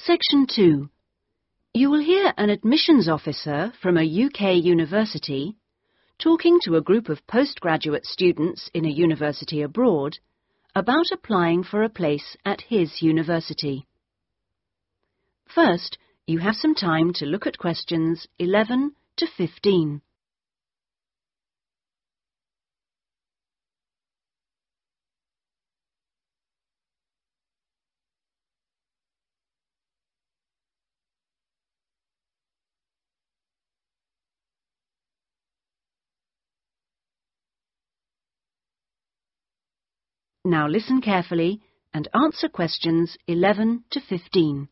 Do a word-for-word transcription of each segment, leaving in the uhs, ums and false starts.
Section two. You will hear an admissions officer from a U K university talking to a group of postgraduate students in a university abroad about applying for a place at his university. First, you have some time to look at questions eleven to fifteen. Now listen carefully and answer questions eleven to fifteen.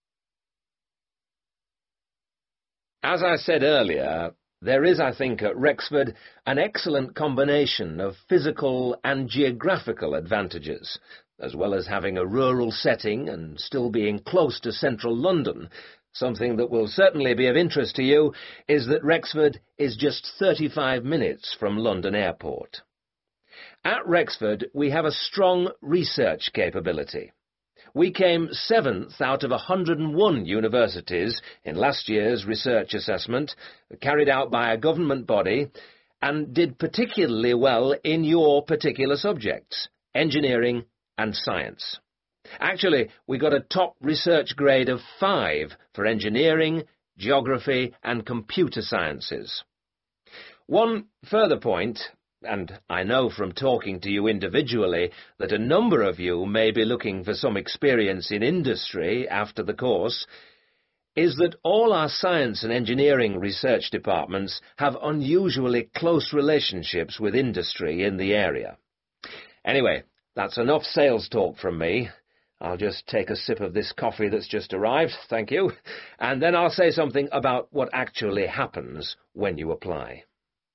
As I said earlier, there is, I think, at Rexford an excellent combination of physical and geographical advantages, as well as having a rural setting and still being close to central London. Something that will certainly be of interest to you is that Rexford is just thirty-five minutes from London Airport. At Rexford, we have a strong research capability. We came seventh out of one hundred and one universities in last year's research assessment, carried out by a government body, and did particularly well in your particular subjects, engineering and science. Actually, we got a top research grade of five for engineering, geography and computer sciences. One further point, and I know from talking to you individually that a number of you may be looking for some experience in industry after the course, is that all our science and engineering research departments have unusually close relationships with industry in the area. Anyway, that's enough sales talk from me. I'll just take a sip of this coffee that's just arrived, thank you, and then I'll say something about what actually happens when you apply.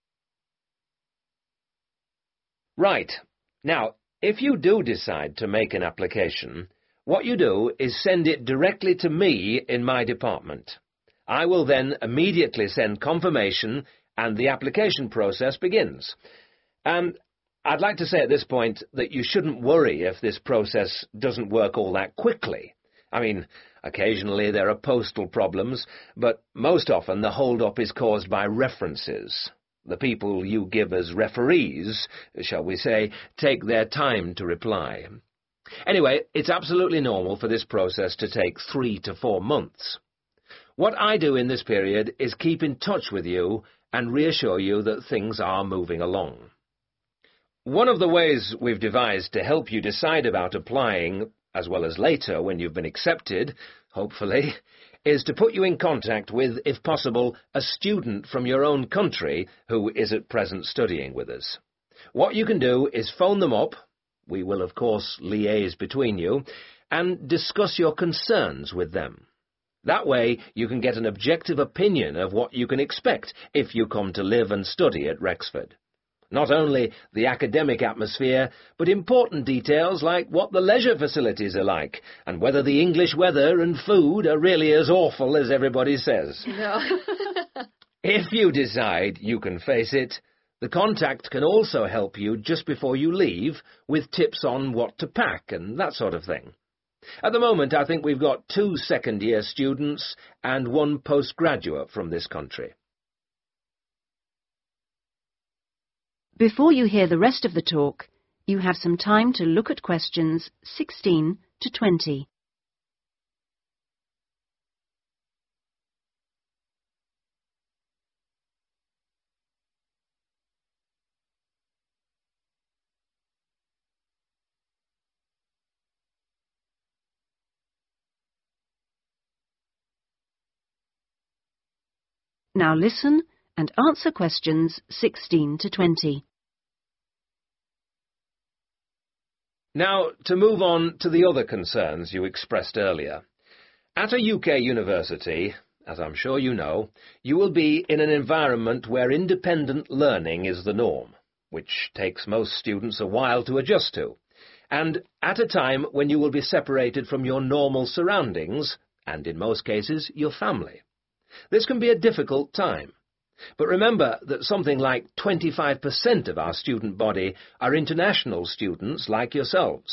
Right. Now, if you do decide to make an application, what you do is send it directly to me in my department. I will then immediately send confirmation and the application process begins. And I'd like to say at this point that you shouldn't worry if this process doesn't work all that quickly. I mean, occasionally there are postal problems, but most often the hold-up is caused by references. The people you give as referees, shall we say, take their time to reply. Anyway, it's absolutely normal for this process to take three to four months. What I do in this period is keep in touch with you and reassure you that things are moving along. One of the ways we've devised to help you decide about applying, as well as later when you've been accepted, hopefully, is to put you in contact with, if possible, a student from your own country who is at present studying with us. What you can do is phone them up, we will of course liaise between you, and discuss your concerns with them. That way you can get an objective opinion of what you can expect if you come to live and study at Rexford. Not only the academic atmosphere, but important details like what the leisure facilities are like, and whether the English weather and food are really as awful as everybody says. No. If you decide you can face it, the contact can also help you just before you leave with tips on what to pack and that sort of thing. At the moment, I think we've got two second-year students and one postgraduate from this country. Before you hear the rest of the talk, you have some time to look at questions sixteen to twenty. Now listen and answer questions sixteen to twenty. Now, to move on to the other concerns you expressed earlier. At a U K university, as I'm sure you know, you will be in an environment where independent learning is the norm, which takes most students a while to adjust to, and at a time when you will be separated from your normal surroundings, and in most cases, your family. This can be a difficult time. But remember that something like twenty-five percent of our student body are international students like yourselves,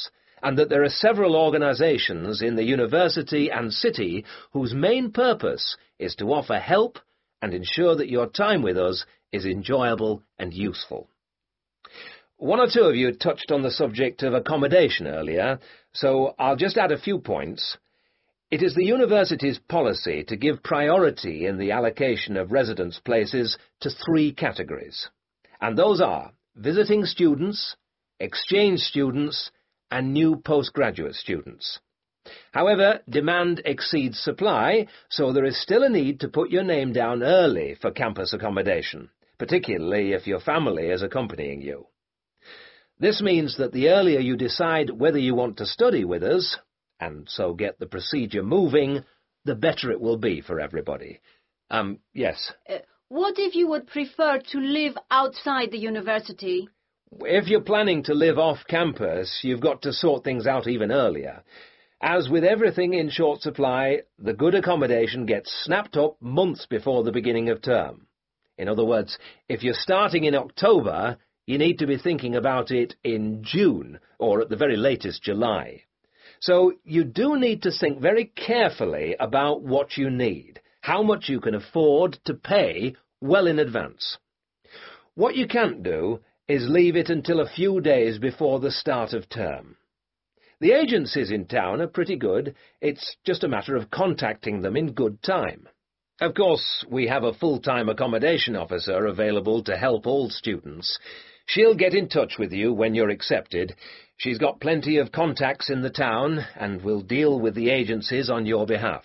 and that there are several organisations in the university and city whose main purpose is to offer help and ensure that your time with us is enjoyable and useful. One or two of you touched on the subject of accommodation earlier, so I'll just add a few points. It is the university's policy to give priority in the allocation of residence places to three categories, and those are visiting students, exchange students, and new postgraduate students. However, demand exceeds supply, so there is still a need to put your name down early for campus accommodation, particularly if your family is accompanying you. This means that the earlier you decide whether you want to study with us, and so get the procedure moving, the better it will be for everybody. Um, yes? Uh, what if you would prefer to live outside the university? If you're planning to live off campus, you've got to sort things out even earlier. As with everything in short supply, the good accommodation gets snapped up months before the beginning of term. In other words, if you're starting in October, you need to be thinking about it in June, or at the very latest July. So you do need to think very carefully about what you need, how much you can afford to pay well in advance. What you can't do is leave it until a few days before the start of term. The agencies in town are pretty good. It's just a matter of contacting them in good time. Of course, we have a full-time accommodation officer available to help all students. She'll get in touch with you when you're accepted. She's got plenty of contacts in the town and will deal with the agencies on your behalf.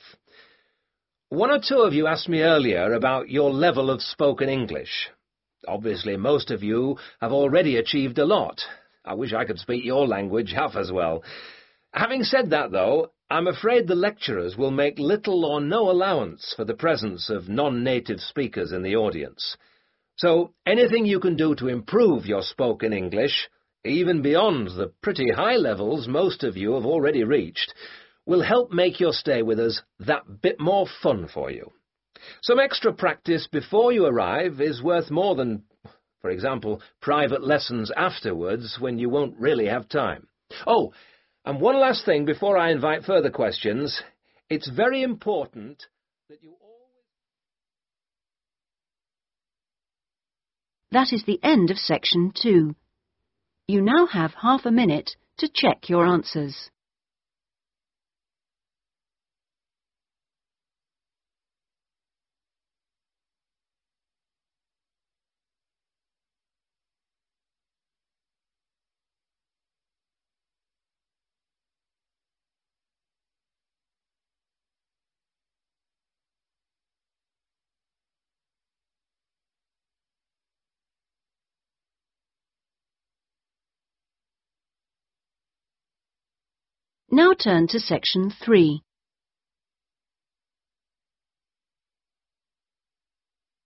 One or two of you asked me earlier about your level of spoken English. Obviously, most of you have already achieved a lot. I wish I could speak your language half as well. Having said that, though, I'm afraid the lecturers will make little or no allowance for the presence of non-native speakers in the audience. So anything you can do to improve your spoken English, even beyond the pretty high levels most of you have already reached, will help make your stay with us that bit more fun for you. Some extra practice before you arrive is worth more than, for example, private lessons afterwards when you won't really have time. Oh, and one last thing before I invite further questions. It's very important that you always... That is the end of section two. You now have half a minute to check your answers. Now turn to section three.